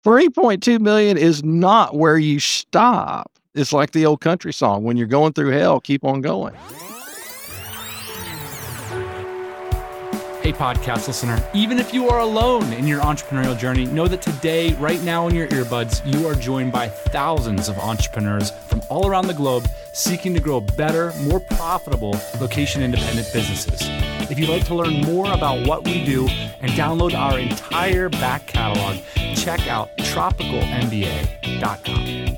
3.2 million is not where you stop. It's like the old country song, when you're going through hell, keep on going. Hey, podcast listener, even if you are alone in your entrepreneurial journey, know that today, right now in your earbuds, you are joined by thousands of entrepreneurs from all around the globe seeking to grow better, more profitable, location-independent businesses. If you'd like to learn more about what we do and download our entire back catalog, check out tropicalmba.com.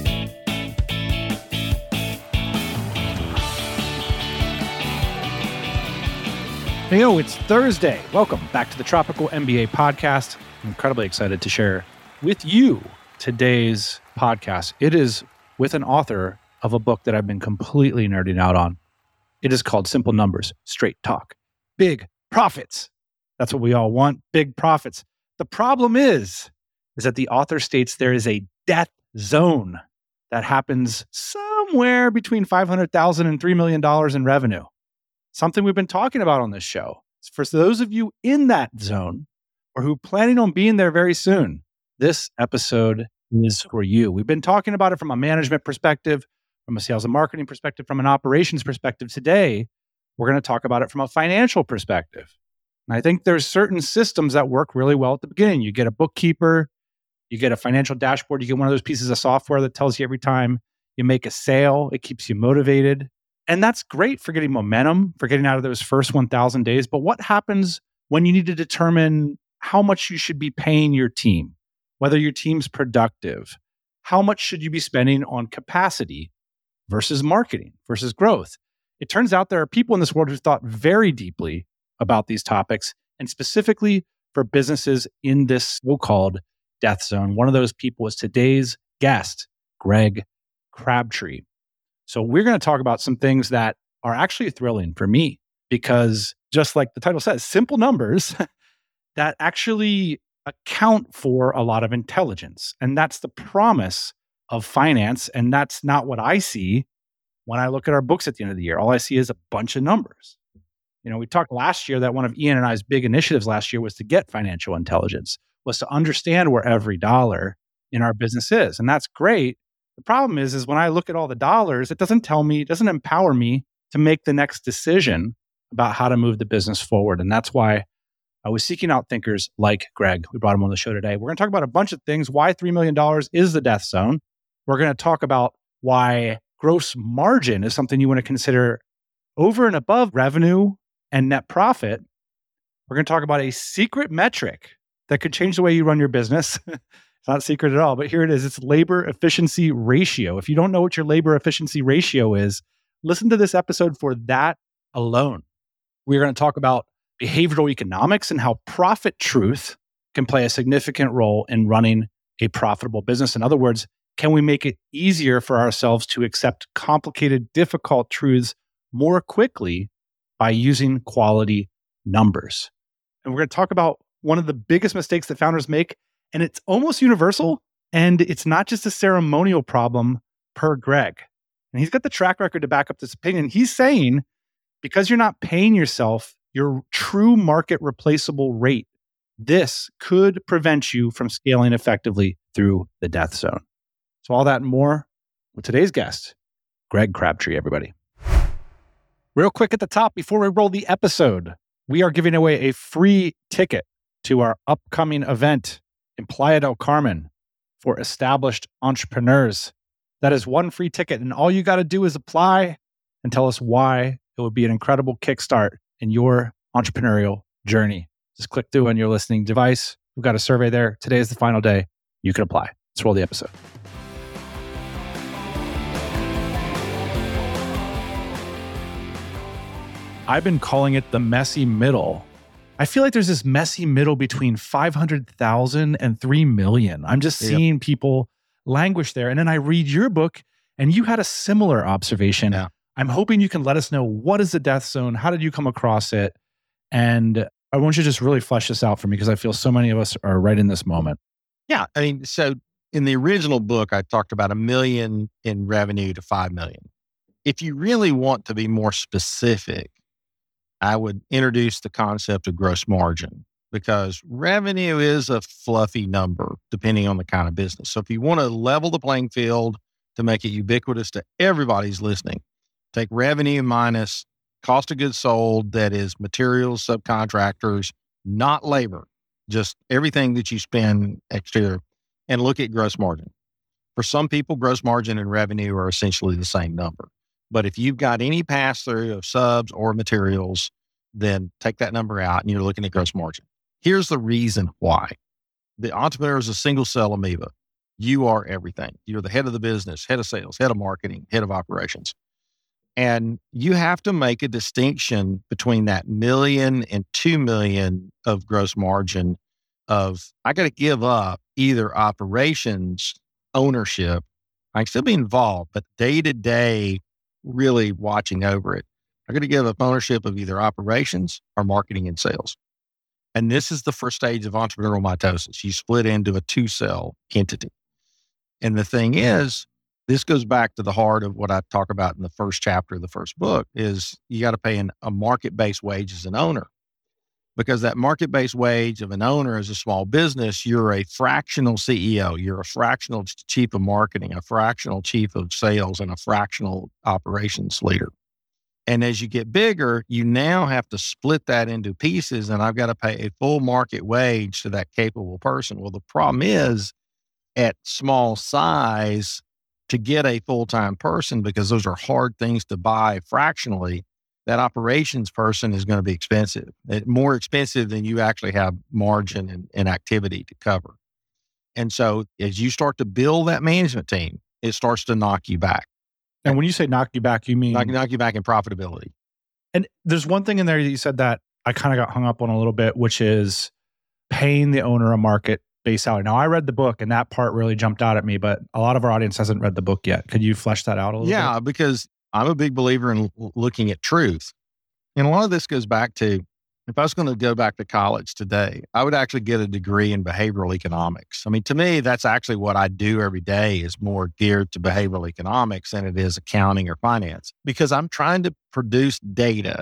Hey, it's Thursday. Welcome back to the Tropical MBA podcast. I'm incredibly excited to share with you today's podcast. It is with an author of a book that I've been completely nerding out on. It is called Simple Numbers, Straight Talk. Big profits. That's what we all want, big profits. The problem is that the author states there is a death zone that happens somewhere between $500,000 and $3 million in revenue. Something we've been talking about on this show. For those of you in that zone or who are planning on being there very soon, this episode is for you. We've been talking about it from a management perspective, from a sales and marketing perspective, from an operations perspective. Today, we're going to talk about it from a financial perspective. And I think there's certain systems that work really well at the beginning. You get a bookkeeper, you get a financial dashboard, you get one of those pieces of software that tells you every time you make a sale, it keeps you motivated. And that's great for getting momentum, for getting out of those first 1,000 days. But what happens when you need to determine how much you should be paying your team, whether your team's productive? How much should you be spending on capacity versus marketing versus growth? It turns out there are people in this world who thought very deeply about these topics, and specifically for businesses in this so-called death zone. One of those people is today's guest, Greg Crabtree. So we're going to talk about some things that are actually thrilling for me because just like the title says, simple numbers that actually account for a lot of intelligence. And that's the promise of finance. And that's not what I see when I look at our books at the end of the year. All I see is a bunch of numbers. You know, we talked last year that one of Ian and I's big initiatives last year was to get financial intelligence, was to understand where every dollar in our business is. And that's great. The problem is when I look at all the dollars, it doesn't tell me, it doesn't empower me to make the next decision about how to move the business forward. And that's why I was seeking out thinkers like Greg. We brought him on the show today. We're going to talk about a bunch of things, why $3 million is the death zone. We're going to talk about why gross margin is something you want to consider over and above revenue and net profit. We're going to talk about a secret metric that could change the way you run your business. It's not secret at all, but here it is. It's labor efficiency ratio. If you don't know what your labor efficiency ratio is, listen to this episode for that alone. We're going to talk about behavioral economics and how profit truth can play a significant role in running a profitable business. In other words, can we make it easier for ourselves to accept complicated, difficult truths more quickly by using quality numbers? And we're going to talk about one of the biggest mistakes that founders make. And it's almost universal, and it's not just a ceremonial problem per Greg. And he's got the track record to back up this opinion. He's saying, because you're not paying yourself your true market replaceable rate, this could prevent you from scaling effectively through the death zone. So all that and more with today's guest, Greg Crabtree, everybody. Real quick at the top, before we roll the episode, we are giving away a free ticket to our upcoming event in Playa del Carmen for established entrepreneurs. That is one free ticket. And all you got to do is apply and tell us why it would be an incredible kickstart in your entrepreneurial journey. Just click through on your listening device. We've got a survey there. Today is the final day. You can apply. Let's roll the episode. I've been calling it the messy middle. I feel like there's this messy middle between 500,000 and 3 million. I'm just seeing people languish there. And then I read your book and you had a similar observation. Yeah. I'm hoping you can let us know, what is the death zone? How did you come across it? And I want you to just really flesh this out for me because I feel so many of us are right in this moment. Yeah. I mean, so in the original book, I talked about $1 million in revenue to 5 million. If you really want to be more specific, I would introduce the concept of gross margin. because revenue is a fluffy number depending on the kind of business. So if you want to level the playing field to make it ubiquitous to everybody's listening, take revenue minus cost of goods sold, that is materials, subcontractors, not labor, just everything that you spend exterior, and look at gross margin. For some people, gross margin and revenue are essentially the same number. But if you've got any pass through of subs or materials, then take that number out and you're looking at gross margin. Here's the reason why. The entrepreneur is a single cell amoeba. You are everything. You're the head of the business, head of sales, head of marketing, head of operations. And you have to make a distinction between that $1 million and $2 million of gross margin of, I got to give up either operations, ownership. I can still be involved, but day to day, really watching over it. I got to give up ownership of either operations or marketing and sales. And this is the first stage of entrepreneurial mitosis. You split into a 2-cell entity. And the thing is, this goes back to the heart of what I talk about in the first chapter of the first book, is you got to pay a market-based wage as an owner. Because that market-based wage of an owner as a small business, you're a fractional CEO, you're a fractional chief of marketing, a fractional chief of sales, and a fractional operations leader. And as you get bigger, you now have to split that into pieces, and I've got to pay a full market wage to that capable person. Well, the problem is, at small size, to get a full-time person, because those are hard things to buy fractionally, that operations person is going to be expensive, more expensive than you actually have margin and activity to cover. And so as you start to build that management team, it starts to knock you back. And when you say knock you back, you mean? Knock you back in profitability. And there's one thing in there that you said that I kind of got hung up on a little bit, which is paying the owner a market-based salary. Now, I read the book and that part really jumped out at me, but a lot of our audience hasn't read the book yet. Could you flesh that out a little bit? Yeah, because I'm a big believer in looking at truth. And a lot of this goes back to, if I was going to go back to college today, I would actually get a degree in behavioral economics. I mean, to me, that's actually what I do every day, is more geared to behavioral economics than it is accounting or finance, because I'm trying to produce data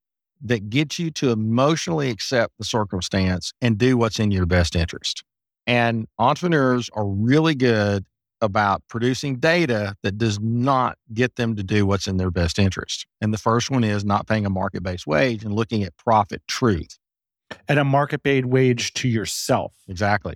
that gets you to emotionally accept the circumstance and do what's in your best interest. And entrepreneurs are really good about producing data that does not get them to do what's in their best interest. And the first one is not paying a market-based wage and looking at profit truth. And a market-based wage to yourself. Exactly.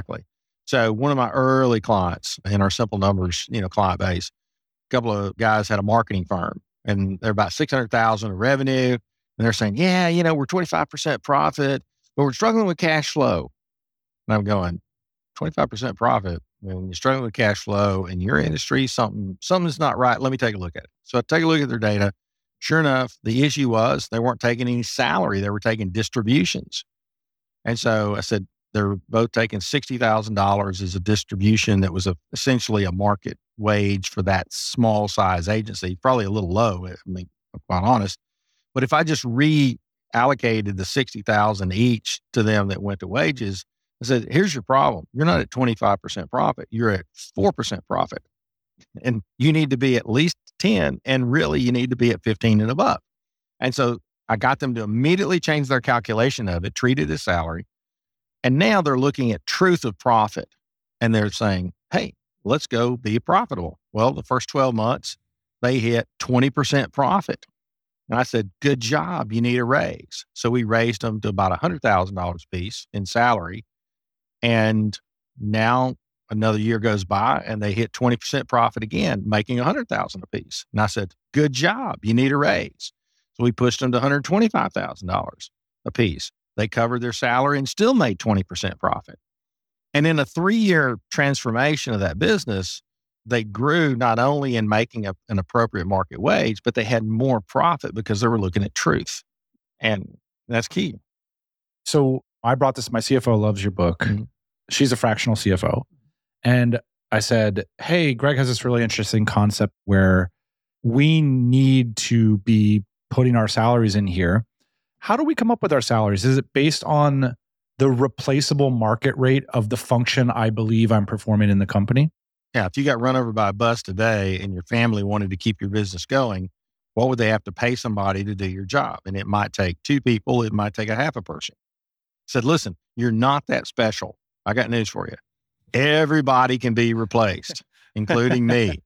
So one of my early clients in our Simple Numbers, client base, a couple of guys had a marketing firm, and they're about $600,000 of revenue. And they're saying, we're 25% profit, but we're struggling with cash flow. And I'm going, 25% profit? When you're struggling with cash flow in your industry, something's not right. Let me take a look at it. So I take a look at their data. Sure enough, the issue was they weren't taking any salary. They were taking distributions. And so I said, they're both taking $60,000 as a distribution that was essentially a market wage for that small size agency, probably a little low, I mean, I'm quite honest. But if I just reallocated the $60,000 each to them that went to wages, I said, here's your problem. You're not at 25% profit. You're at 4% profit. And you need to be at least 10. And really, you need to be at 15 and above. And so I got them to immediately change their calculation of it, treat it as salary. And now they're looking at truth of profit. And they're saying, hey, let's go be profitable. Well, the first 12 months, they hit 20% profit. And I said, good job. You need a raise. So we raised them to about $100,000 a piece in salary. And now another year goes by and they hit 20% profit again, making $100,000 a piece. And I said, good job. You need a raise. So we pushed them to $125,000 a piece. They covered their salary and still made 20% profit. And in a 3-year transformation of that business, they grew not only in making an appropriate market wage, but they had more profit because they were looking at truth. And that's key. So I brought this, my CFO loves your book. Mm-hmm. She's a fractional CFO. And I said, hey, Greg has this really interesting concept where we need to be putting our salaries in here. How do we come up with our salaries? Is it based on the replaceable market rate of the function I believe I'm performing in the company? Yeah, if you got run over by a bus today and your family wanted to keep your business going, what would they have to pay somebody to do your job? And it might take 2 people, it might take a half a person. said, listen, you're not that special. I got news for you. Everybody can be replaced, including me.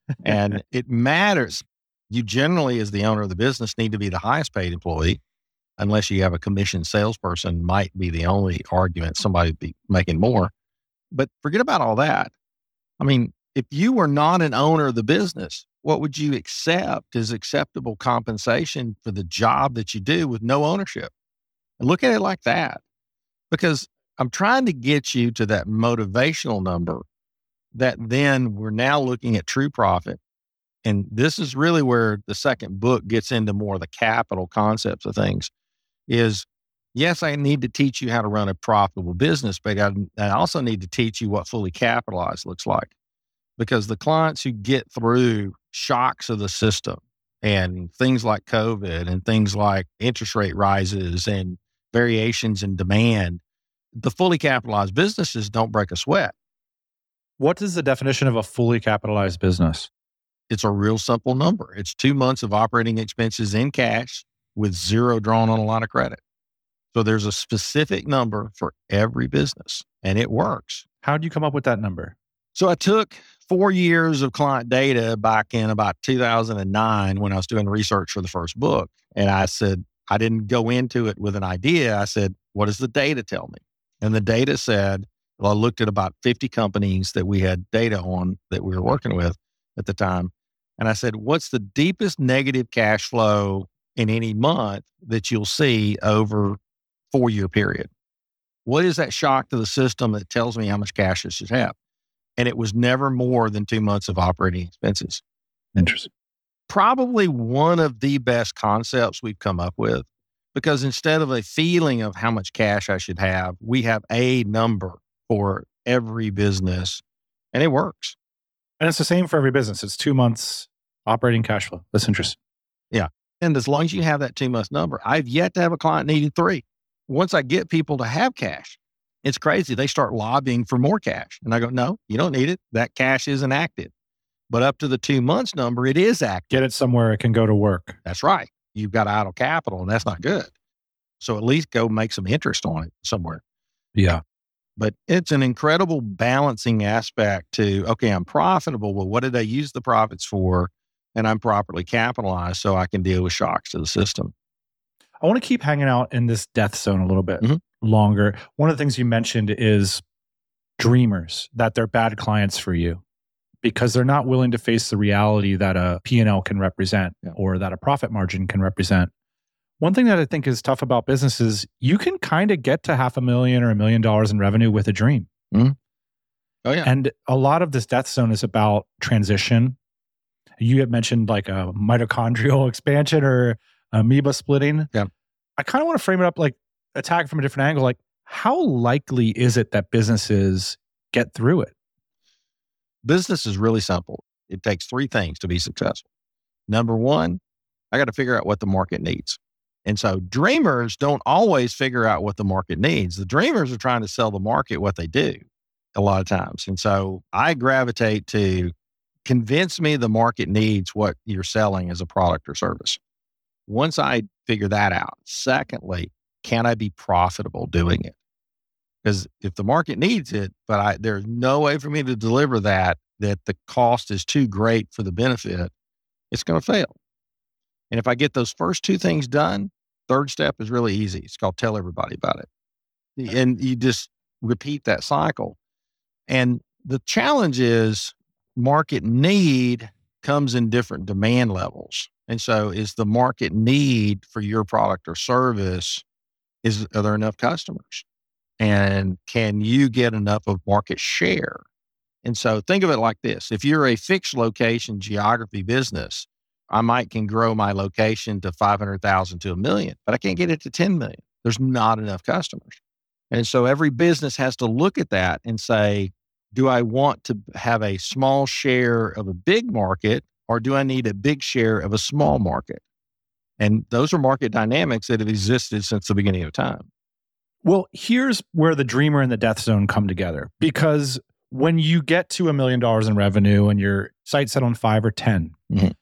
And it matters. You generally, as the owner of the business, need to be the highest paid employee, unless you have a commissioned salesperson, might be the only argument. Somebody would be making more. But forget about all that. I mean, if you were not an owner of the business, what would you accept as acceptable compensation for the job that you do with no ownership? And look at it like that, because I'm trying to get you to that motivational number that then we're now looking at true profit. And this is really where the second book gets into more of the capital concepts of things is, yes, I need to teach you how to run a profitable business, but I also need to teach you what fully capitalized looks like. Because the clients who get through shocks of the system and things like COVID and things like interest rate rises and variations in demand, the fully capitalized businesses don't break a sweat. What is the definition of a fully capitalized business? It's a real simple number. It's 2 months of operating expenses in cash with zero drawn on a line of credit. So there's a specific number for every business, and it works. How do you come up with that number? So I took 4 years of client data back in about 2009 when I was doing research for the first book. And I said, I didn't go into it with an idea. I said, what does the data tell me? And the data said, well, I looked at about 50 companies that we had data on that we were working with at the time. And I said, what's the deepest negative cash flow in any month that you'll see over 4-year period? What is that shock to the system that tells me how much cash it should have? And it was never more than 2 months of operating expenses. Interesting. Probably one of the best concepts we've come up with, because instead of a feeling of how much cash I should have, we have a number for every business, and it works. And it's the same for every business. It's 2 months operating cash flow. That's interesting. Yeah. And as long as you have that 2 months number, I've yet to have a client needing 3. Once I get people to have cash, it's crazy. They start lobbying for more cash. And I go, no, you don't need it. That cash isn't active. But up to the 2 months number, it is active. Get it somewhere it can go to work. That's right. You've got idle capital, and that's not good. So at least go make some interest on it somewhere. Yeah. But it's an incredible balancing aspect to, okay, I'm profitable. Well, what did I use the profits for? And I'm properly capitalized so I can deal with shocks to the system. I want to keep hanging out in this death zone a little bit longer. One of the things you mentioned is dreamers, that they're bad clients for you because they're not willing to face the reality that a P&L can represent or that a profit margin can represent. One thing that I think is tough about business is you can kind of get to $500,000 or $1 million in revenue with a dream. Mm-hmm. Oh, yeah. And a lot of this death zone is about transition. You had mentioned like a mitochondrial expansion or amoeba splitting. Yeah. I kind of want to frame it up like attack from a different angle. Like, how likely is it that businesses get through it? Business is really simple. It takes 3 things to be successful. Number 1, I got to figure out what the market needs. And so dreamers don't always figure out what the market needs. The dreamers are trying to sell the market what they do a lot of times. And so I gravitate to convince me the market needs what you're selling as a product or service. Once I figure that out, secondly, can I be profitable doing it? Because if the market needs it, but there's no way for me to deliver that the cost is too great for the benefit, it's going to fail. And if I get those first 2 things done, third step is really easy. It's called tell everybody about it. And you just repeat that cycle. And the challenge is market need comes in different demand levels. And so is the market need for your product or service, are there enough customers? And can you get enough of market share? And so think of it like this. If you're a fixed location geography business, I can grow my location to 500,000 to 1 million, but I can't get it to 10 million. There's not enough customers. And so every business has to look at that and say, do I want to have a small share of a big market, or do I need a big share of a small market? And those are market dynamics that have existed since the beginning of time. Well, here's where the dreamer and the death zone come together. Because when you get to $1 million in revenue and your site's set on 5 or 10,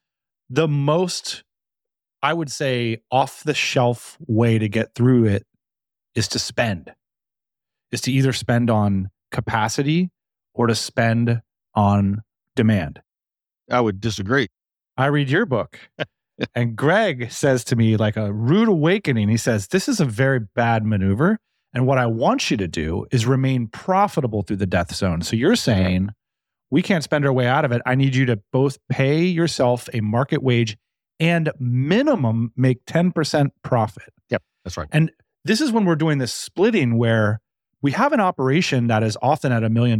the most, I would say, off-the-shelf way to get through it is to spend, is to either spend on capacity or to spend on demand. I would disagree. I read your book and Greg says to me, like a rude awakening, he says, this is a very bad maneuver. And what I want you to do is remain profitable through the death zone. So you're saying we can't spend our way out of it. I need you to both pay yourself a market wage and minimum make 10% profit. Yep, that's right. And this is when we're doing this splitting where we have an operation that is often at $1 million,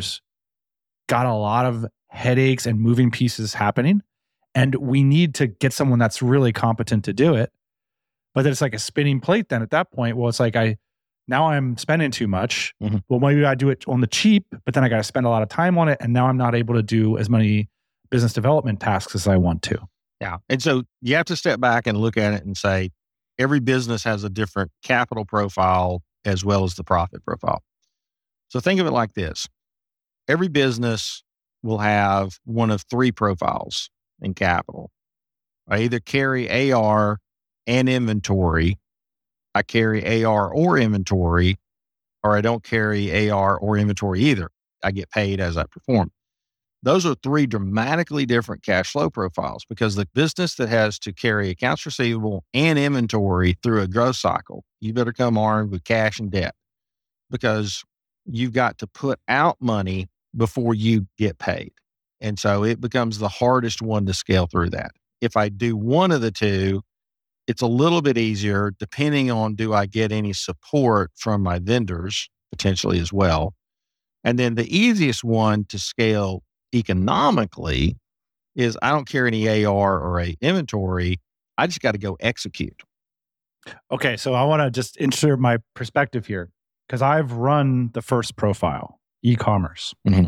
got a lot of headaches and moving pieces happening. And we need to get someone that's really competent to do it. But then it's like a spinning plate then at that point. Well, it's like now I'm spending too much. Mm-hmm. Well, maybe I do it on the cheap, but then I got to spend a lot of time on it. And now I'm not able to do as many business development tasks as I want to. Yeah. And so you have to step back and look at it and say, every business has a different capital profile as well as the profit profile. So think of it like this. Every business will have one of three profiles in capital. I either carry AR and inventory, I carry AR or inventory, or I don't carry AR or inventory either. I get paid as I perform. Those are three dramatically different cash flow profiles because the business that has to carry accounts receivable and inventory through a growth cycle, you better come armed with cash and debt because you've got to put out money before you get paid. And so it becomes the hardest one to scale through that. If I do one of the two, it's a little bit easier depending on do I get any support from my vendors potentially as well. And then the easiest one to scale economically is I don't carry any AR or a inventory. I just got to go execute. Okay. So I want to just insert my perspective here because I've run the first profile, e-commerce. Mm-hmm.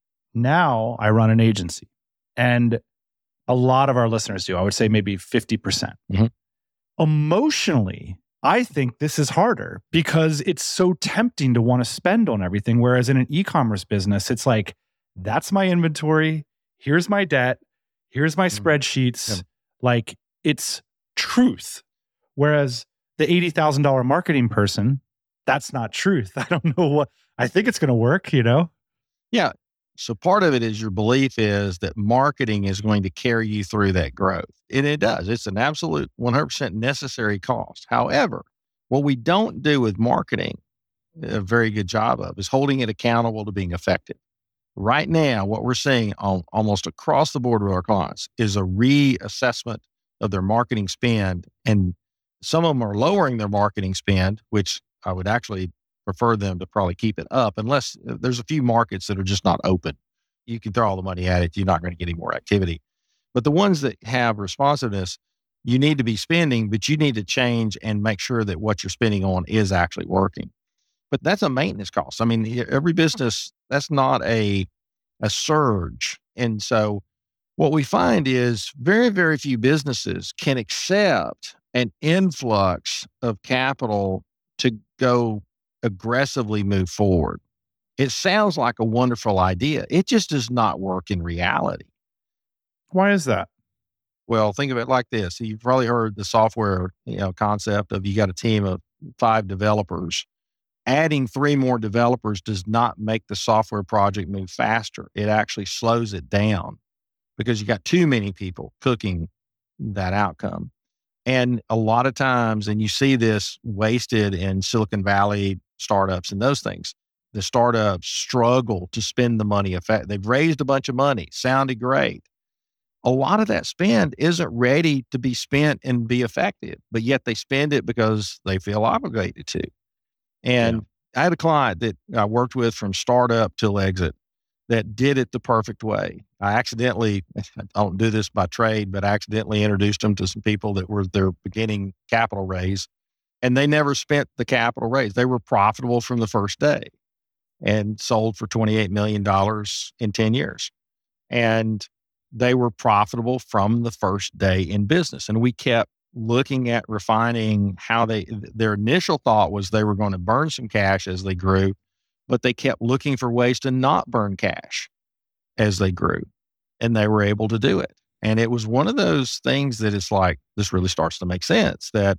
Now I run an agency and a lot of our listeners do. I would say maybe 50%. Mm-hmm. Emotionally, I think this is harder because it's so tempting to want to spend on everything. Whereas in an e-commerce business, it's like, that's my inventory. Here's my debt. Here's my spreadsheets. Like it's truth. Whereas the $80,000 marketing person, that's not truth. I don't know what, I think it's going to work, you know? Yeah. So part of it is your belief is that marketing is going to carry you through that growth. And it does. It's an absolute 100% necessary cost. However, what we don't do with marketing a very good job of is holding it accountable to being effective. Right now, what we're seeing on almost across the board with our clients is a reassessment of their marketing spend. And some of them are lowering their marketing spend, which I would actually prefer them to probably keep it up unless there's a few markets that are just not open. You can throw all the money at it. You're not going to get any more activity. But the ones that have responsiveness, you need to be spending, but you need to change and make sure that what you're spending on is actually working. But that's a maintenance cost. I mean, every business, that's not a surge. And so what we find is very, very few businesses can accept an influx of capital to go aggressively move forward. It sounds like a wonderful idea. It just does not work in reality. Why is that? Well, think of it like this. You've probably heard the software, concept of you got a team of 5 developers. Adding 3 more developers does not make the software project move faster. It actually slows it down because you got too many people cooking that outcome. And a lot of times, and you see this wasted in Silicon Valley startups and those things, the startups struggle to spend the money. They've raised a bunch of money, sounded great. A lot of that spend isn't ready to be spent and be effective, but yet they spend it because they feel obligated to. And I had a client that I worked with from startup till exit that did it the perfect way. I don't do this by trade, but I accidentally introduced them to some people that were their beginning capital raise, and they never spent the capital raise. They were profitable from the first day and sold for $28 million in 10 years. And they were profitable from the first day in business. And we kept looking at refining how their initial thought was they were going to burn some cash as they grew, but they kept looking for ways to not burn cash as they grew, and they were able to do it. And it was one of those things that it's like, this really starts to make sense that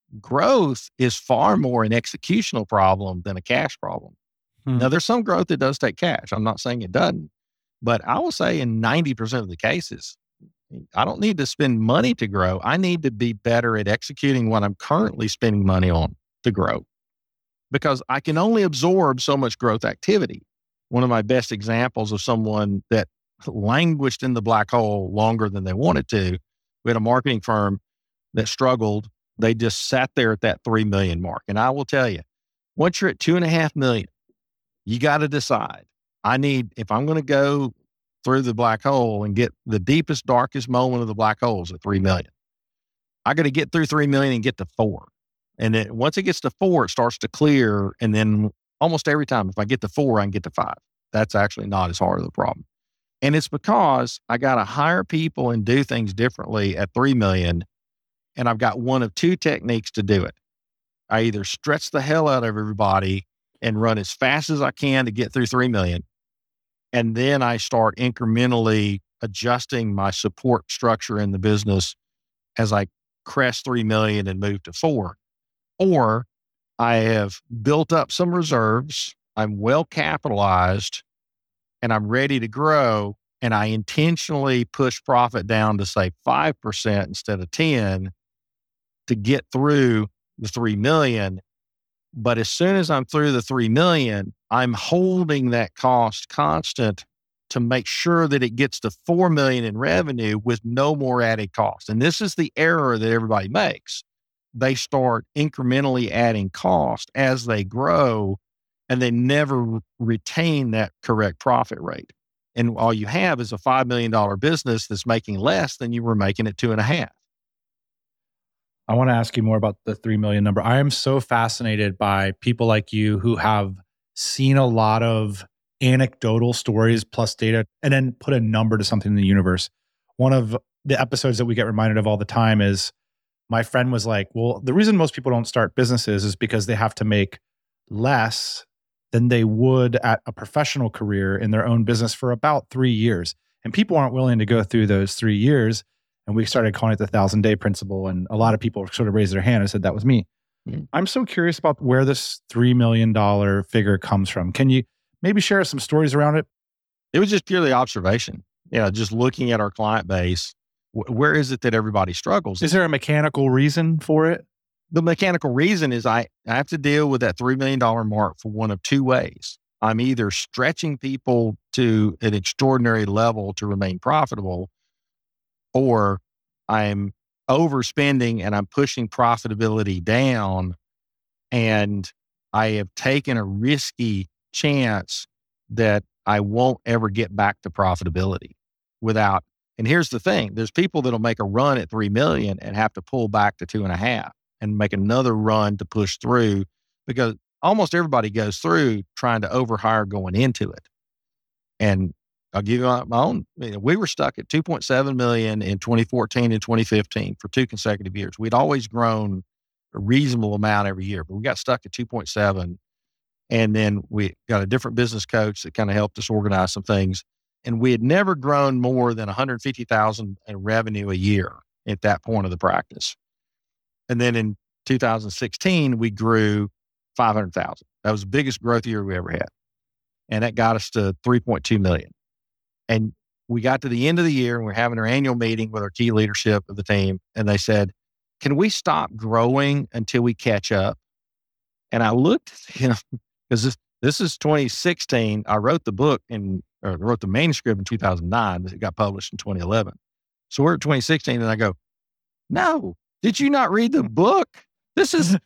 growth is far more an executional problem than a cash problem. Now, there's some growth that does take cash. I'm not saying it doesn't, but I will say in 90% of the cases, I don't need to spend money to grow. I need to be better at executing what I'm currently spending money on to grow, because I can only absorb so much growth activity. One of my best examples of someone that languished in the black hole longer than they wanted to, we had a marketing firm that struggled. They just sat there at that 3 million mark. And I will tell you, once you're at 2.5 million, you got to decide, if I'm going to go through the black hole and get the deepest, darkest moment of the black holes at 3 million, I got to get through 3 million and get to 4. And then once it gets to 4, it starts to clear. And then almost every time, if I get to 4, I can get to 5. That's actually not as hard of a problem. And it's because I got to hire people and do things differently at 3 million. And I've got one of two techniques to do it. I either stretch the hell out of everybody and run as fast as I can to get through 3 million. And then I start incrementally adjusting my support structure in the business as I crest 3 million and move to 4. Or I have built up some reserves, I'm well capitalized, and I'm ready to grow. And I intentionally push profit down to say 5% instead of 10 to get through the 3 million. But as soon as I'm through the 3 million, I'm holding that cost constant to make sure that it gets to 4 million in revenue with no more added cost. And this is the error that everybody makes. They start incrementally adding cost as they grow, and they never retain that correct profit rate. And all you have is a $5 million business that's making less than you were making at 2.5. I want to ask you more about the 3 million number. I am so fascinated by people like you who have seen a lot of anecdotal stories plus data and then put a number to something in the universe. One of the episodes that we get reminded of all the time is my friend was like, well, the reason most people don't start businesses is because they have to make less than they would at a professional career in their own business for about 3 years. And people aren't willing to go through those 3 years. And we started calling it the 1,000-day principle. And a lot of people sort of raised their hand and said, that was me. Mm-hmm. I'm so curious about where this $3 million figure comes from. Can you maybe share some stories around it? It was just purely observation. Just looking at our client base. Where is it that everybody struggles? Is there a mechanical reason for it? The mechanical reason is I have to deal with that $3 million mark for one of two ways. I'm either stretching people to an extraordinary level to remain profitable, or I'm overspending and I'm pushing profitability down, and I have taken a risky chance that I won't ever get back to profitability without. And here's the thing, there's people that'll make a run at 3 million and have to pull back to 2.5 and make another run to push through, because almost everybody goes through trying to overhire going into it. And I'll give you my own, we were stuck at 2.7 million in 2014 and 2015 for 2 consecutive years. We'd always grown a reasonable amount every year, but we got stuck at 2.7. And then we got a different business coach that kind of helped us organize some things. And we had never grown more than 150,000 in revenue a year at that point of the practice. And then in 2016, we grew 500,000. That was the biggest growth year we ever had. And that got us to 3.2 million. And we got to the end of the year and we're having our annual meeting with our key leadership of the team. And they said, can we stop growing until we catch up? And I looked, because this is 2016. I wrote the book wrote the manuscript in 2009. It got published in 2011. So we're at 2016 and I go, no, did you not read the book? This is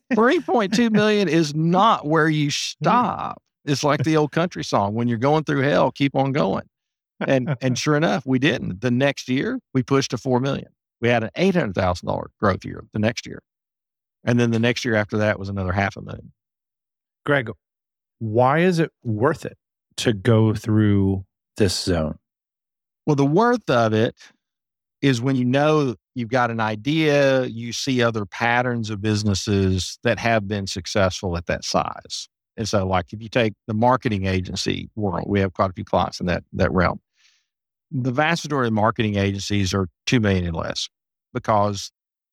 3.2 million is not where you stop. It's like the old country song, when you're going through hell, keep on going. And sure enough, we didn't. The next year, we pushed to 4 million. We had an $800,000 growth year the next year. And then the next year after that was another $500,000. Greg, why is it worth it to go through this zone? Well, the worth of it is when you've got an idea, you see other patterns of businesses that have been successful at that size. And so like if you take the marketing agency world, we have quite a few clients in that realm. The vast majority of marketing agencies are 2 million and less because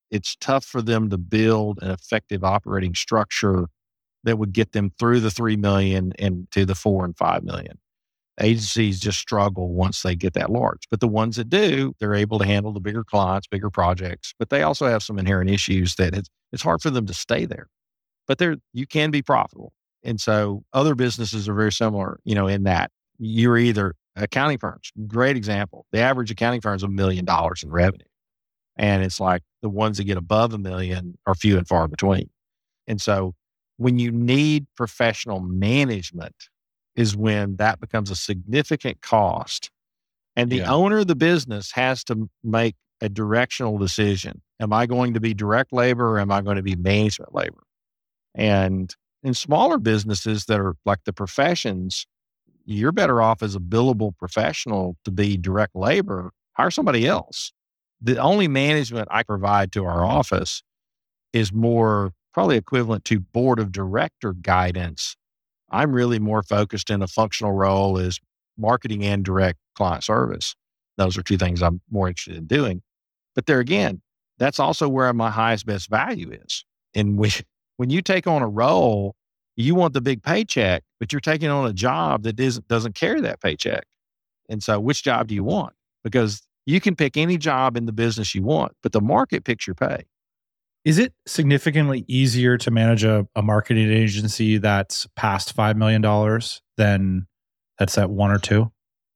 it's tough for them to build an effective operating structure that would get them through the 3 million and to the 4 and 5 million. Agencies just struggle once they get that large. But the ones that do, they're able to handle the bigger clients, bigger projects, but they also have some inherent issues that it's hard for them to stay there. But you can be profitable. And so other businesses are very similar, in that you're either accounting firms, great example. The average accounting firm is $1 million in revenue. And it's like the ones that get above $1 million are few and far between. And so when you need professional management is when that becomes a significant cost. And the owner of the business has to make a directional decision. Am I going to be direct labor or am I going to be management labor? And in smaller businesses that are like the professions, you're better off as a billable professional to be direct labor, hire somebody else. The only management I provide to our office is more probably equivalent to board of director guidance. I'm really more focused in a functional role as marketing and direct client service. Those are two things I'm more interested in doing. But there again, that's also where my highest best value is. And when you take on a role, you want the big paycheck, but you're taking on a job that doesn't carry that paycheck. And so which job do you want? Because you can pick any job in the business you want, but the market picks your pay. Is it significantly easier to manage a marketing agency that's past $5 million than that's at 1 or 2?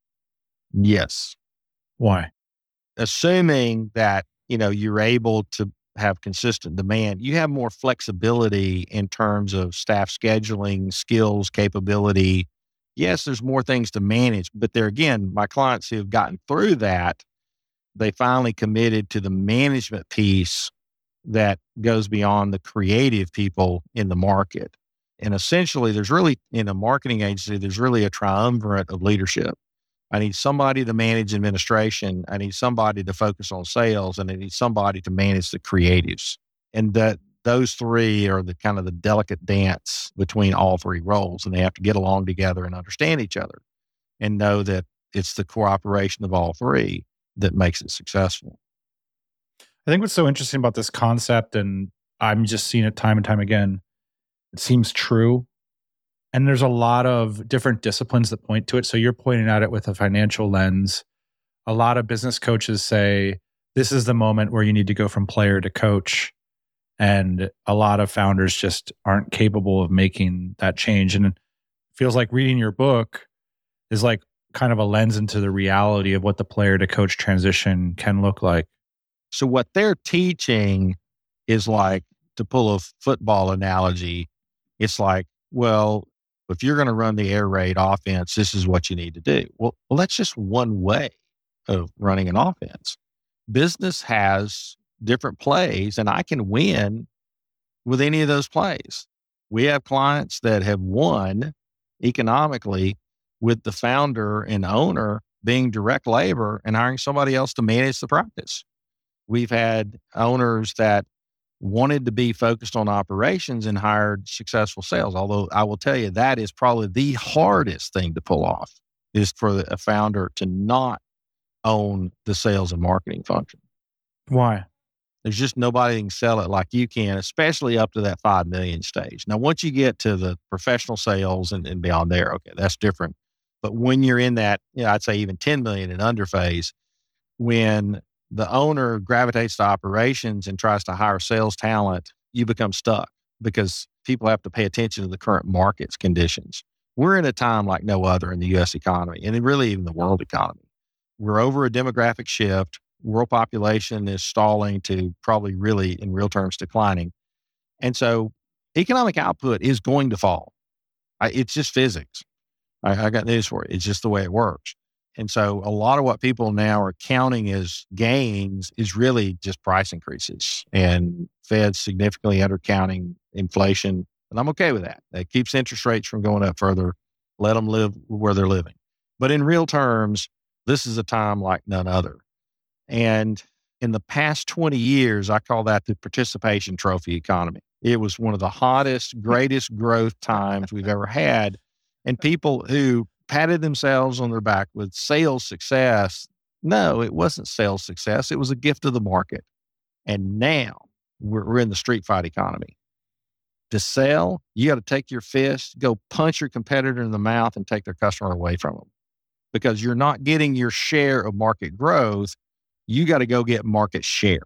Yes. Why? Assuming that, you're able to have consistent demand, you have more flexibility in terms of staff scheduling, skills, capability. Yes, there's more things to manage, but there again, my clients who have gotten through that, they finally committed to the management piece that goes beyond the creative people in the market. And essentially, in a marketing agency, there's really a triumvirate of leadership. I need somebody to manage administration. I need somebody to focus on sales, and I need somebody to manage the creatives. And those three are the kind of the delicate dance between all three roles. And they have to get along together and understand each other and know that it's the cooperation of all three that makes it successful. I think what's so interesting about this concept, and I'm just seeing it time and time again, it seems true. And there's a lot of different disciplines that point to it. So you're pointing at it with a financial lens. A lot of business coaches say, this is the moment where you need to go from player to coach. And a lot of founders just aren't capable of making that change. And it feels like reading your book is like kind of a lens into the reality of what the player to coach transition can look like. So what they're teaching is like, to pull a football analogy, it's like, well, if you're going to run the air raid offense, this is what you need to do. Well, that's just one way of running an offense. Business has different plays, and I can win with any of those plays. We have clients that have won economically with the founder and owner being direct labor and hiring somebody else to manage the practice. We've had owners that wanted to be focused on operations and hired successful sales. Although I will tell you, that is probably the hardest thing to pull off, is for a founder to not own the sales and marketing function. Why? There's just nobody that can sell it like you can, especially up to that 5 million stage. Now, once you get to the professional sales and beyond there, okay, that's different. But when you're in that, I'd say even 10 million and under phase, when the owner gravitates to operations and tries to hire sales talent, you become stuck because people have to pay attention to the current market's conditions. We're in a time like no other in the U.S. economy, and really even the world economy. We're over a demographic shift. World population is stalling to probably really, in real terms, declining. And so economic output is going to fall. It's just physics. I got news for you. It's just the way it works. And so a lot of what people now are counting as gains is really just price increases, and Fed's significantly undercounting inflation. And I'm okay with that. That keeps interest rates from going up further. Let them live where they're living. But in real terms, this is a time like none other. And in the past 20 years, I call that the participation trophy economy. It was one of the hottest, greatest growth times we've ever had. And people who patted themselves on their back with sales success, no, it wasn't sales success. It was a gift of the market. And now we're in the street fight economy. To sell, you got to take your fist, go punch your competitor in the mouth and take their customer away from them, because you're not getting your share of market growth. You got to go get market share.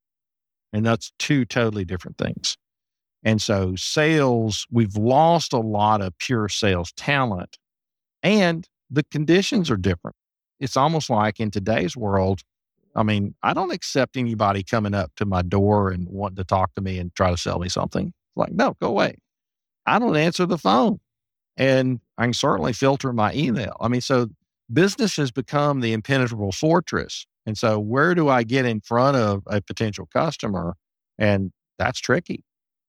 And that's two totally different things. And so sales, we've lost a lot of pure sales talent, and the conditions are different. It's almost like in today's world, I mean, I don't accept anybody coming up to my door and wanting to talk to me and try to sell me something. Like, no, go away. I don't answer the phone, and I can certainly filter my email. I mean, so business has become the impenetrable fortress. And so where do I get in front of a potential customer? And that's tricky.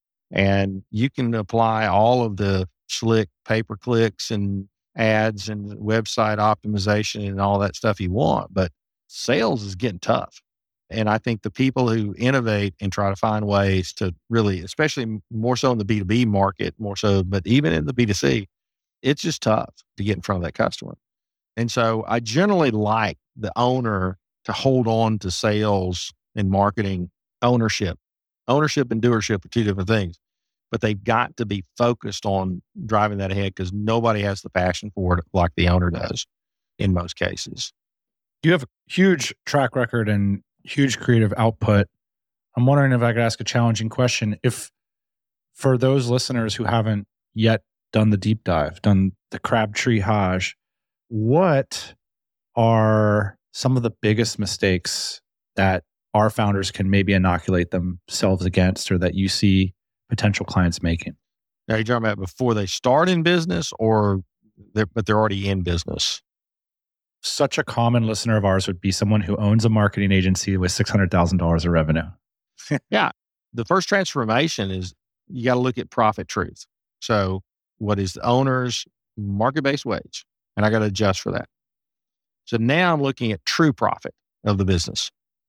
And you can apply all of the slick pay-per-clicks and ads and website optimization and all that stuff you want, but sales is getting tough. And I think the people who innovate and try to find ways to really, especially more so in the B2B market, more so, but even in the B2C, it's just tough to get in front of that customer. And so I generally like the owner to hold on to sales and marketing ownership. Ownership and doership are two different things, but they've got to be focused on driving that ahead, because nobody has the passion for it like the owner does in most cases. You have a huge track record and huge creative output. I'm wondering if I could ask a challenging question. If for those listeners who haven't yet done the deep dive, done the Crabtree Hajj, what are some of the biggest mistakes that our founders can maybe inoculate themselves against, or that you see potential clients making? Now, you're talking about before they start in business, or they're already in business? Such a common listener of ours would be someone who owns a marketing agency with $600,000 of revenue. Yeah. The first transformation is you got to look at profit truth. So what is the owner's market-based wage? And I got to adjust for that. So now I'm looking at true profit of the business.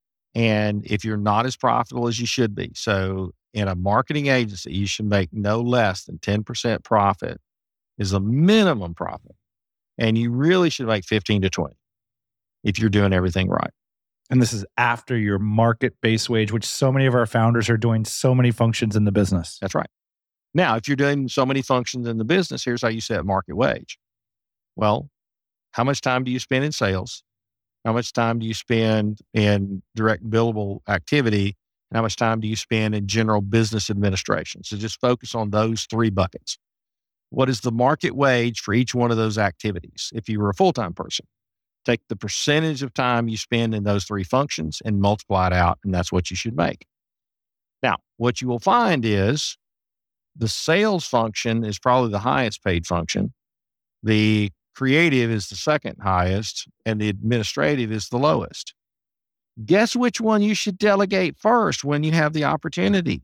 And if you're not as profitable as you should be, so in a marketing agency, you should make no less than 10% profit is a minimum profit. And you really should make 15 to 20 if you're doing everything right. And this is after your market-based wage, which so many of our founders are doing so many functions in the business. That's right. Now, if you're doing so many functions in the business, here's how you set market wage. Well, how much time do you spend in sales? How much time do you spend in direct billable activity? And how much time do you spend in general business administration? So just focus on those three buckets. What is the market wage for each one of those activities? If you were a full-time person, take the percentage of time you spend in those three functions and multiply it out, and that's what you should make. Now, what you will find is the sales function is probably the highest paid function. The creative is the second highest, and the administrative is the lowest. Guess which one you should delegate first when you have the opportunity?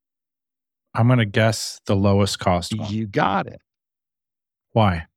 I'm going to guess the lowest cost one. You got it. Why?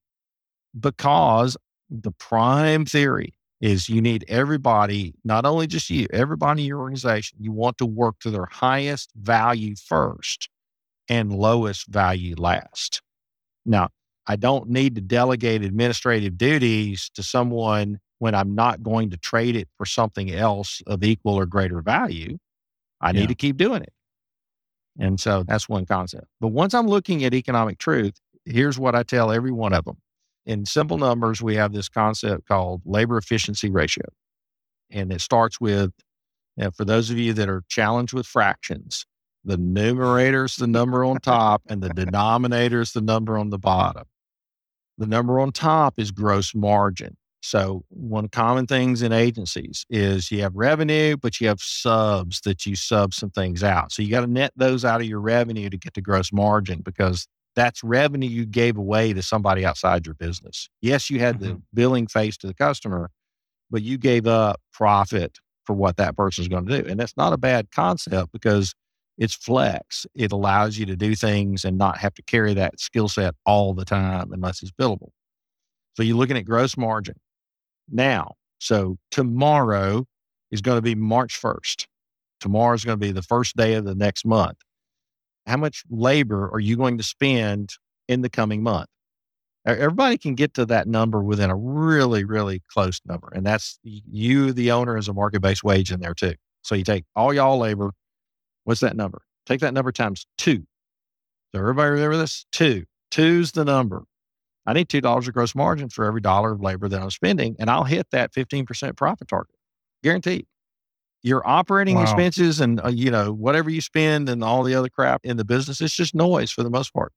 Because the prime theory is you need everybody, not only just you, everybody in your organization, you want to work to their highest value first and lowest value last. Now, I don't need to delegate administrative duties to someone when I'm not going to trade it for something else of equal or greater value. I need to keep doing it. And so that's one concept. But once I'm looking at economic truth, here's what I tell every one of them. In simple numbers, we have this concept called labor efficiency ratio. And it starts with, for those of you that are challenged with fractions, the numerator is the number on top and the denominator is the number on the bottom. The number on top is gross margin. So one of the common things in agencies is you have revenue, but you have subs that you sub some things out. So you got to net those out of your revenue to get to gross margin, because that's revenue you gave away to somebody outside your business. Yes, you had the billing face to the customer, but you gave up profit for what that person is going to do. And that's not a bad concept, because it's flex. It allows you to do things and not have to carry that skill set all the time unless it's billable. So you're looking at gross margin. Now, so tomorrow is going to be March 1st. Tomorrow is going to be the first day of the next month. How much labor are you going to spend in the coming month? Everybody can get to that number within a really, really close number. And that's you, the owner, as a market-based wage in there too. So you take all y'all labor. What's that number? Take that number times 2. So everybody remember this? 2. 2's the number. I need $2 of gross margin for every dollar of labor that I'm spending, and I'll hit that 15% profit target. Guaranteed. Your operating expenses and, whatever you spend and all the other crap in the business, it's just noise for the most part.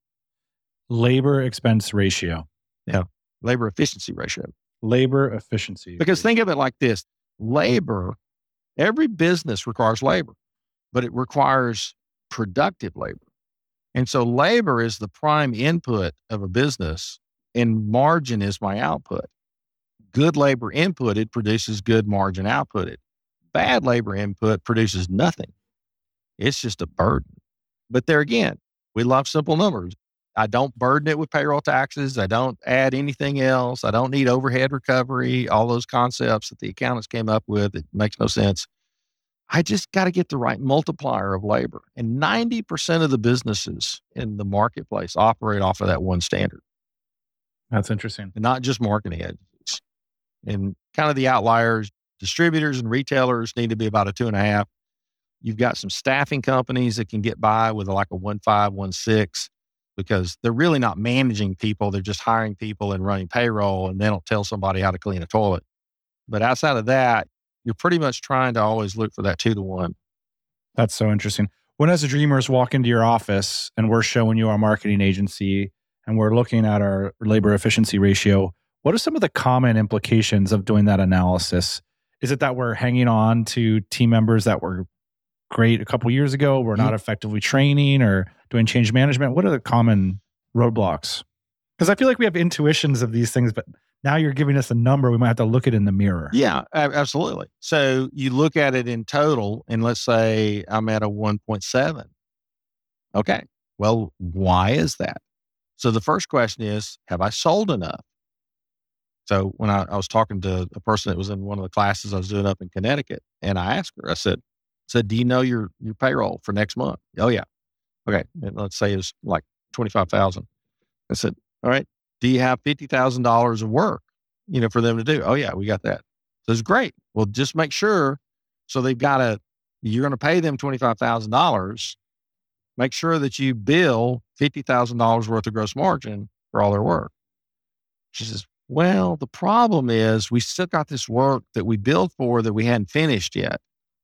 Labor expense ratio. Yeah. Labor efficiency ratio. Labor efficiency. Because think of it like this. Labor, every business requires labor, but it requires productive labor. And so labor is the prime input of a business and margin is my output. Good labor inputted produces good margin outputted. Bad labor input produces nothing. It's just a burden. But there again, we love simple numbers. I don't burden it with payroll taxes. I don't add anything else. I don't need overhead recovery, all those concepts that the accountants came up with. It makes no sense. I just got to get the right multiplier of labor. And 90% of the businesses in the marketplace operate off of that one standard. That's interesting. And not just marketing agencies. And kind of the outliers, distributors and retailers need to be about a 2.5. You've got some staffing companies that can get by with like a 1.5, 1.6 because they're really not managing people. They're just hiring people and running payroll, and they don't tell somebody how to clean a toilet. But outside of that, you're pretty much trying to always look for that 2-to-1. That's so interesting. When as a Dreamers walk into your office and we're showing you our marketing agency and we're looking at our labor efficiency ratio, what are some of the common implications of doing that analysis? Is it that we're hanging on to team members that were great a couple of years ago, we're not effectively training or doing change management? What are the common roadblocks? Because I feel like we have intuitions of these things, but now you're giving us a number. We might have to look it in the mirror. Yeah, absolutely. So you look at it in total, and let's say I'm at a 1.7. Okay, well, why is that? So the first question is, have I sold enough? So when I was talking to a person that was in one of the classes I was doing up in Connecticut, and I asked her, I said, do you know your payroll for next month? Oh, yeah. Okay, and let's say it's like $25,000. I said, all right, do you have $50,000 of work, for them to do? Oh, yeah, we got that. So it's great. Well, just make sure. So you're going to pay them $25,000. Make sure that you bill $50,000 worth of gross margin for all their work. She says, well, the problem is we still got this work that we billed for that we hadn't finished yet.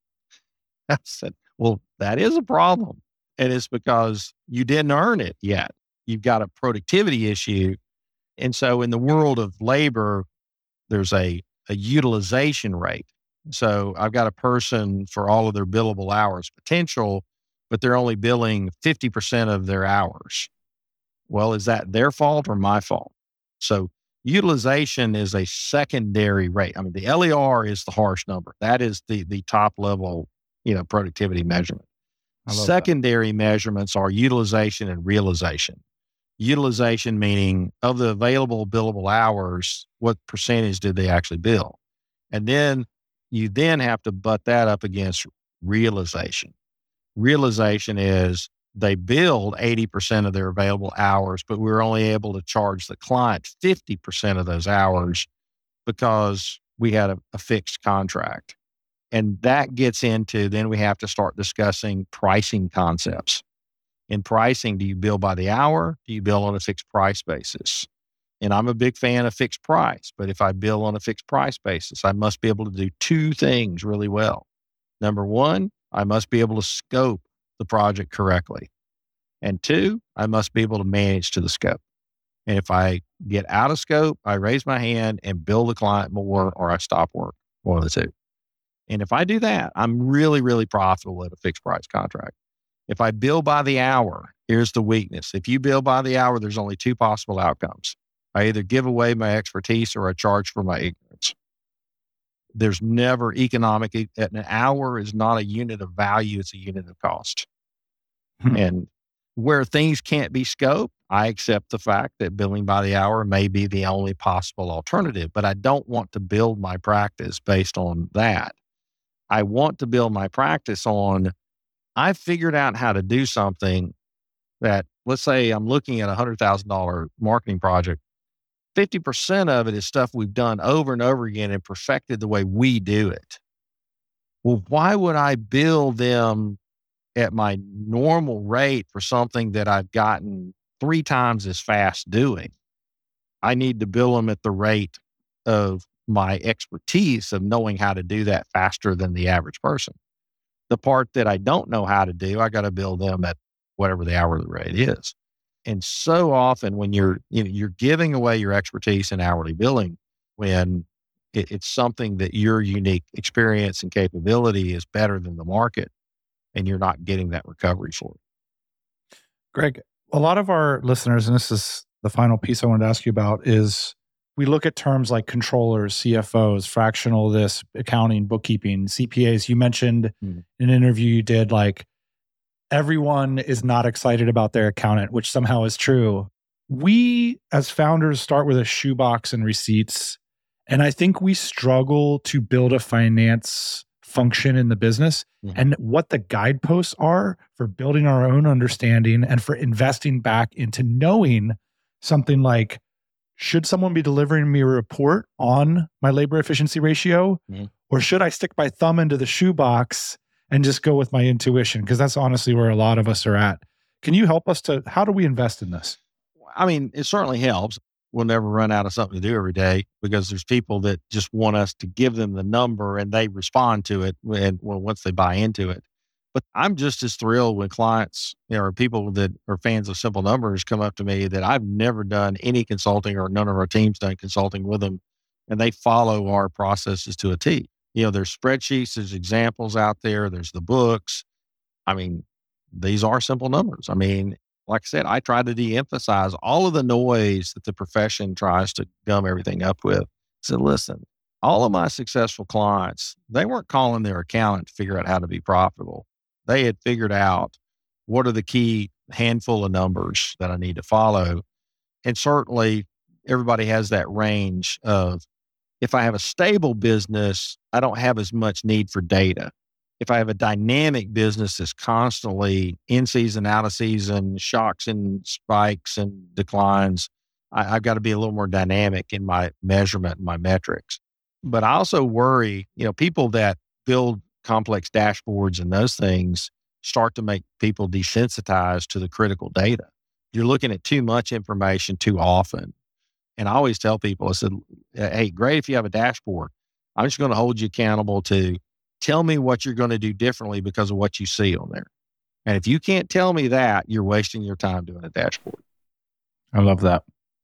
I said, well, that is a problem. And it's because you didn't earn it yet. You've got a productivity issue. And so in the world of labor, there's a utilization rate. So I've got a person for all of their billable hours potential, but they're only billing 50% of their hours. Well, is that their fault or my fault? So utilization is a secondary rate. I mean, the LER is the harsh number. That is the top level, productivity measurement. Secondary measurements are utilization and realization. Utilization meaning of the available billable hours, what percentage did they actually bill? And then you have to butt that up against realization. Realization is they billed 80% of their available hours, but we were only able to charge the client 50% of those hours because we had a fixed contract. And that gets into, then we have to start discussing pricing concepts. In pricing, do you bill by the hour? Do you bill on a fixed price basis? And I'm a big fan of fixed price, but if I bill on a fixed price basis, I must be able to do 2 things really well. Number 1, I must be able to scope the project correctly. And 2, I must be able to manage to the scope. And if I get out of scope, I raise my hand and bill the client more, or I stop work, one of the 2. And if I do that, I'm really, really profitable at a fixed price contract. If I bill by the hour, here's the weakness. If you bill by the hour, there's only 2 possible outcomes. I either give away my expertise or I charge for my ignorance. There's never economic. An hour is not a unit of value. It's a unit of cost. And where things can't be scoped, I accept the fact that billing by the hour may be the only possible alternative, but I don't want to build my practice based on that. I want to build my practice on, I figured out how to do something that, let's say I'm looking at a $100,000 marketing project. 50% of it is stuff we've done over and over again and perfected the way we do it. Well, why would I bill them at my normal rate for something that I've gotten 3 times as fast doing? I need to bill them at the rate of my expertise of knowing how to do that faster than the average person. The part that I don't know how to do, I got to bill them at whatever the hourly rate is. And so often when you're giving away your expertise in hourly billing, when it's something that your unique experience and capability is better than the market, and you're not getting that recovery for it. Greg, a lot of our listeners, and this is the final piece I wanted to ask you about, is we look at terms like controllers, CFOs, fractional this, accounting, bookkeeping, CPAs. You mentioned in an interview you did, like, everyone is not excited about their accountant, which somehow is true. We, as founders, start with a shoebox and receipts. And I think we struggle to build a finance function in the business. And what the guideposts are for building our own understanding and for investing back into knowing something like, should someone be delivering me a report on my labor efficiency ratio? Or should I stick my thumb into the shoebox and just go with my intuition? Because that's honestly where a lot of us are at. Can you help us to, how do we invest in this? I mean, it certainly helps. We'll never run out of something to do every day, because there's people that just want us to give them the number and they respond to it once they buy into it. But I'm just as thrilled when clients, or people that are fans of Simple Numbers come up to me that I've never done any consulting, or none of our team's done consulting with them, and they follow our processes to a T. There's spreadsheets, there's examples out there, there's the books. I mean, these are simple numbers. I mean, like I said, I try to de-emphasize all of the noise that the profession tries to gum everything up with. So listen, all of my successful clients, they weren't calling their accountant to figure out how to be profitable. They had figured out what are the key handful of numbers that I need to follow. And certainly everybody has that range of, if I have a stable business, I don't have as much need for data. If I have a dynamic business that's constantly in season, out of season, shocks and spikes and declines, I've got to be a little more dynamic in my measurement and my metrics. But I also worry, people that build complex dashboards and those things start to make people desensitized to the critical data. You're looking at too much information too often. And I always tell people, I said, hey, great if you have a dashboard. I'm just going to hold you accountable to tell me what you're going to do differently because of what you see on there. And if you can't tell me that, you're wasting your time doing a dashboard. I love that.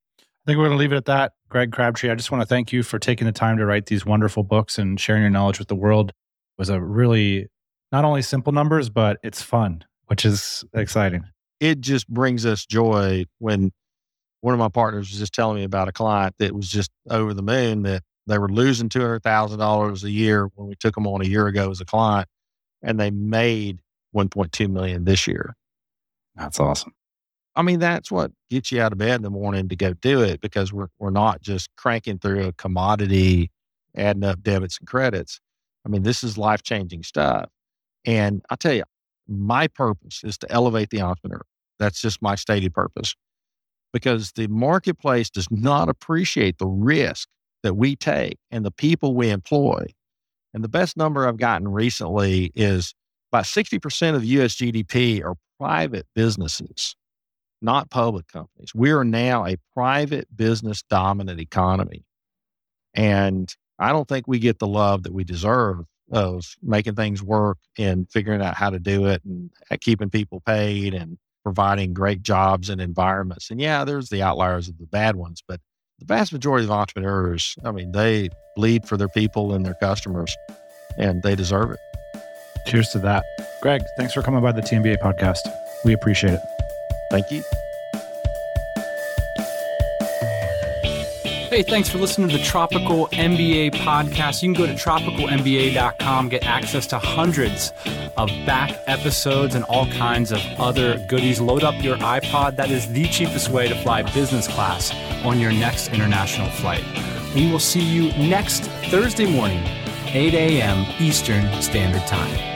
I think we're going to leave it at that. Greg Crabtree, I just want to thank you for taking the time to write these wonderful books and sharing your knowledge with the world. It was a really, not only simple numbers, but it's fun, which is exciting. It just brings us joy when one of my partners was just telling me about a client that was just over the moon, that they were losing $200,000 a year when we took them on a year ago as a client, and they made $1.2 million this year. That's awesome. I mean, that's what gets you out of bed in the morning to go do it, because we're not just cranking through a commodity, adding up debits and credits. I mean, this is life-changing stuff. And I'll tell you, my purpose is to elevate the entrepreneur. That's just my stated purpose, because the marketplace does not appreciate the risk that we take and the people we employ. And the best number I've gotten recently is about 60% of U.S. GDP are private businesses, not public companies. We are now a private business dominant economy. And I don't think we get the love that we deserve of making things work and figuring out how to do it and keeping people paid and providing great jobs and environments. And yeah, there's the outliers of the bad ones, but the vast majority of entrepreneurs, I mean, they bleed for their people and their customers, and they deserve it. Cheers to that. Greg, thanks for coming by the TMBA podcast. We appreciate it. Thank you. Hey, thanks for listening to the Tropical MBA podcast. You can go to tropicalmba.com, get access to hundreds of back episodes and all kinds of other goodies. Load up your iPod. That is the cheapest way to fly business class on your next international flight. We will see you next Thursday morning, 8 a.m. Eastern Standard Time.